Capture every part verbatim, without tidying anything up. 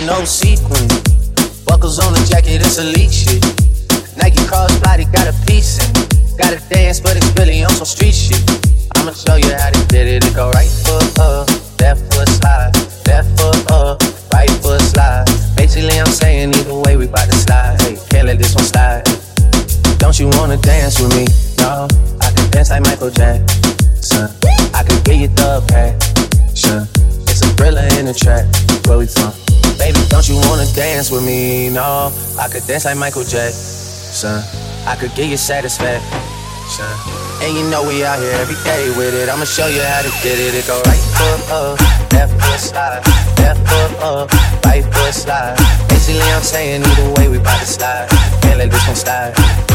no sequin. Buckles on the jacket, it's elite shit. Nike crossbody got a piece in. Gotta dance, but it's really on some street shit. I'ma show you how they did it. It go right foot up, left foot slide, left foot up, right foot slide. Basically, I'm saying either way, we bout to slide. Hey, can't let this one slide. Don't you wanna dance with me? No, I can dance like Michael Jackson. I can get you the passion. It's a thriller in the track. Where we from? Baby, don't you wanna dance with me? No, I could dance like Michael Jackson. I could give you satisfaction. And you know we out here every day with it. I'ma show you how to get it. It go right foot up, left foot slide, left foot up, right foot slide. Basically, I'm saying either way, we bout to slide. Can't let this one slide.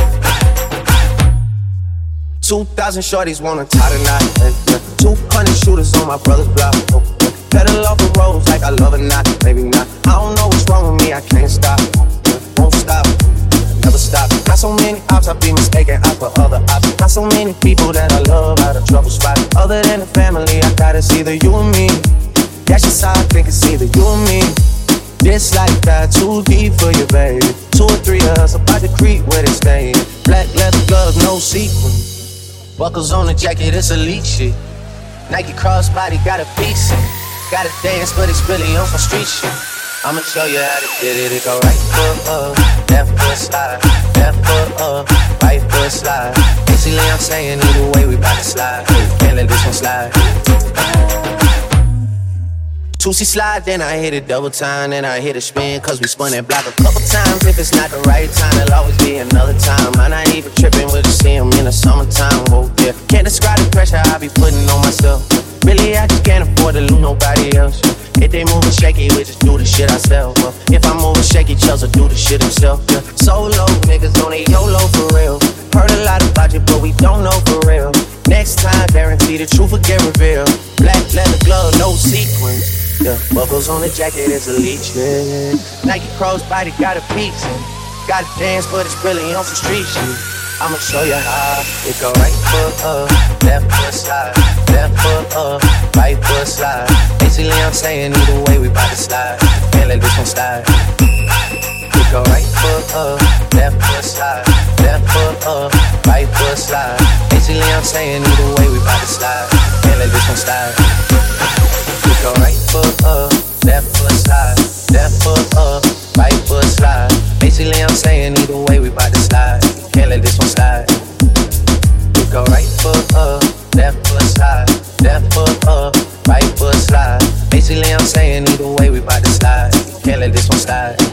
Two thousand shorties wanna tie tonight. Two hundred shooters on my brother's block. Pedal off the roads like I love it, not, maybe not. I don't know what's wrong with me, I can't stop. Won't stop, never stop. Not so many ops, I be mistaken ops for other ops. Not so many people that I love out of trouble spot. Other than the family, I gotta see either you and me. That's just how I think it's either you and me. This life got too deep for you, baby. Two or three of us about to creep where they staying. Black leather gloves, no sequin. Buckles on the jacket, it's elite shit. Nike crossbody got a piece in. Gotta dance, but it's really on some street shit. I'ma show you how to get it. It go right foot up, left foot slide, left foot up, right foot slide. Basically, I'm saying either way, we bout to slide. Can't let this one slide. two C slide, then I hit it double time, then I hit a spin, cause we spun that block a couple times. If it's not the right time, there'll always be another time. I'm not even tripping, we'll just see them in the summertime. Oh yeah, can't describe the pressure I be putting on myself. Really, I just can't afford to lose nobody else. If they moving shaky, we just do the shit ourselves. Well, if I'm moving shaky, Chelsea do the shit himself. Yeah. Solo niggas on a YOLO for real. Heard a lot about you, but we don't know for real. Next time, guarantee the truth will get revealed. Black leather glove, no sequins. Yeah, buckles on the jacket, it's elite shit. Nike crossbody got a piece. Gotta dance, but it's really on some street shit. I'ma show you how. It go right foot up, left foot slide, left foot up, right foot slide. Basically, I'm saying either way, we bout to slide. Can't let this one slide. It go right foot up, left foot slide, left foot up, right foot slide. Basically, I'm saying either way, we bout to slide. Can't let this one slide. It go right foot up, left foot slide, left foot up, right foot slide. Basically, I'm saying either way, we bout to slide. Can't let this one slide. We go right foot up, left foot slide, left foot up, right foot slide. Basically, I'm saying either way, we bout to slide. Can't let this one slide.